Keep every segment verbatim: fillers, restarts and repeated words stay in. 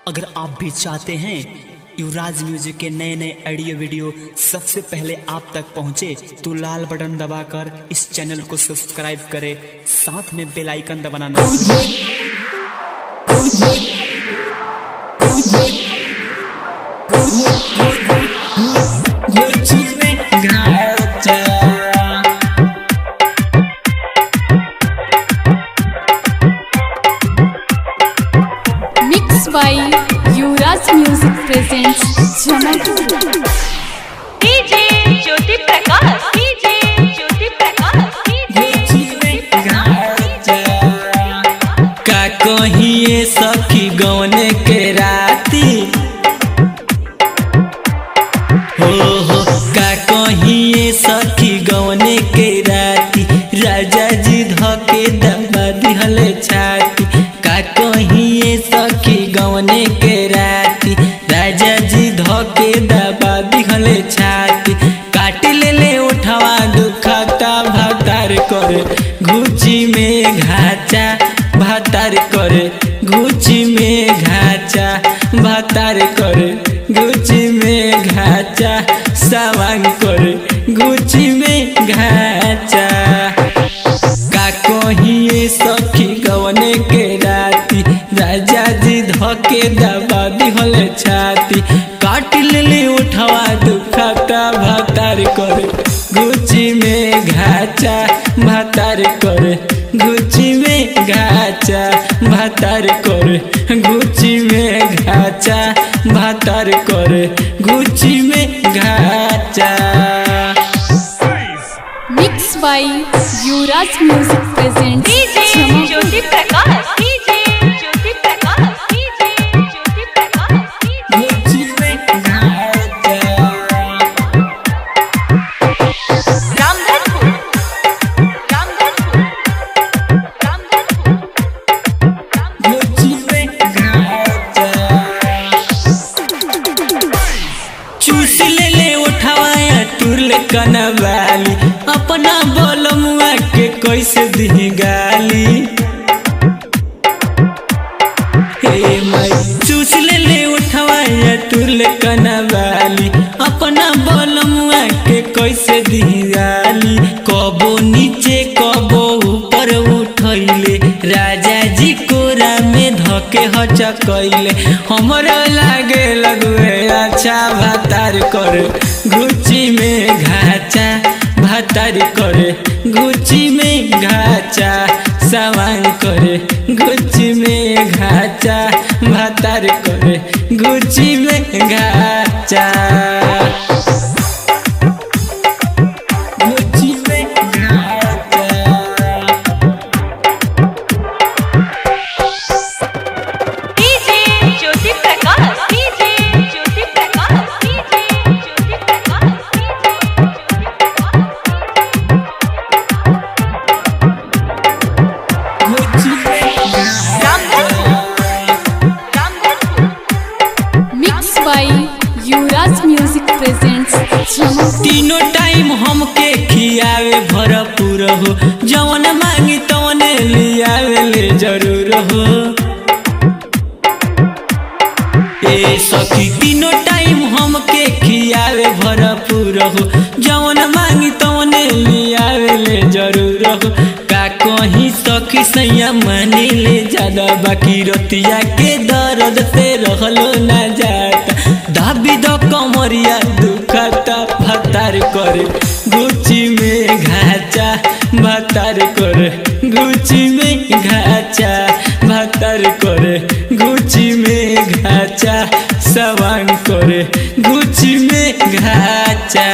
अगर आप भी चाहते हैं युवराज म्यूजिक के नए नए ऑडियो वीडियो सबसे पहले आप तक पहुंचे तो लाल बटन दबाकर इस चैनल को सब्सक्राइब करें, साथ में बेल आइकन दबाना ना Mixed by Yuvraj music presents Jamapur. DJ Jyoti Prakash DJ Jyoti Prakash DJ का कहिए सखी गौने के राती हो हो का कहिए सखी गौने के राती राजा जी धके दबा दिहले छाती। का कहिए सखी गौने के राती राजा जी धके दबा दिहले छाती। काट ले ले उठवा दुखता भातार करे घुची में घाचा भातार करे घुची में घाचा भातार करे घुची में घाचा सावांग करे घुची में घाचा। का कहिए सखी गवने के राती राजा जी धके दबा दिहले छाती। काट ले उठवा दुखता भातार करे घुची में घाचा भातार करे घुची में घाचा भातार करे घुची में घाचा भातार करे घुची में घाचा। Mixed by Yuvraj music presents DJ Jamapur. Jyoti Prakash DJ Jyoti Prakash DJ Jyoti Prakash घुची में घाचा रामधनपुर रामधनपुर रामधनपुर घुची में घाचा। चूस ले ले उठवाया तुरले कनवाली अपना बोलमुआ के कैसे दी गाली। हे माई चूस ले ले उठवाया तुरले कनवाली अपना बोलमुआ के कैसे दी गाली। कबो नीचे कबो ऊपर उठैले राजा जी कोरा में धके हचकैले। हमरा लागे लगुए अच्छा भातार करे घुची में घाचा भातार करे घुची में घाचा सवांग करे घुची में घाचा भातार करे घुची में घाचा घुची में घाचा। DJ Jyoti Prakash DJ Jyoti Prakash DJ Jyoti Prakash Ramdhanpur Ramdhanpur Mixed by Yuvraj music presents Jamapur. तीनों टाइम हमके खियावे भरपूर हो जवन मांगी तवन लियावे ले जरूर हो। ए सखी तीनों टाइम हमके खियावे भरपूर हो जवन मांगी तवन लियावे ले जरूर हो। का कहीं सखी सैया मानी ले ज्यादा बाकी रतिया के दर्द से रहलो ना जाता। दाबी दो कमरिया दुखता भातार करे गुची में घाचा भातार करे गुची में घाचा भातार करे गुची में घाचा सवांग करे गुची में घाचा।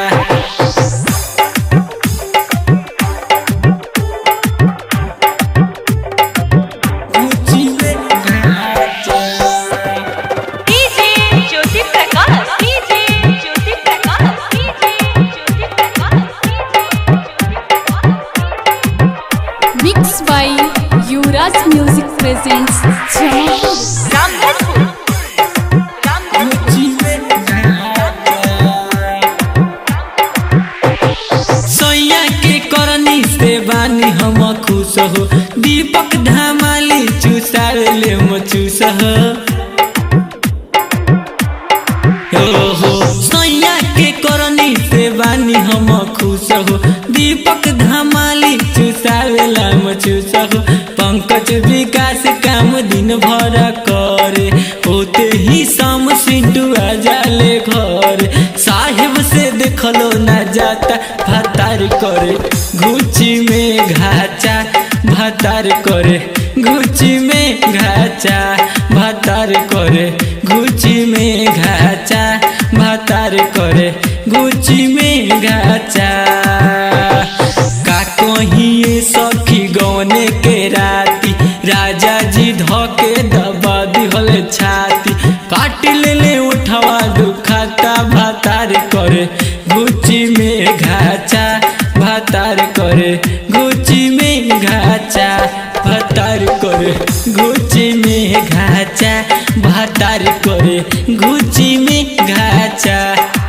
गुची में घाचा DJ Jyoti Prakash DJ Jyoti Prakash DJ Jyoti Prakash Mixed by Yuvraj music presents Jamapur. Ramdhanpur Ramdhanpur गुची में घाचा। सैया के करनी से बानी हम खुश हो दीपक धामाली चूसावे ले मचूस हो। ओहो सैया के करनी से बानी हम खुश हो दीपक धमाली चुसावेला मचुस हो पंकज विकास काम दिन भर करे होते ही शाम सिंटू आ जाले घर साहिब से देखलो ना जाता भातार करे गुची में घाचा भातार करे गुची में घाचा भातार करे गुची में घाचा भातार करे गुची में घाचा का कहिए सखी गौने के राती राजा जी धोके दबा दिहल छाती काट ले ले उठवा दुखाता भातार करे गुची में घाचा भातार करे गुची में घाचा भातार करे गुची में घाचा भातार करे गुची में घाचा।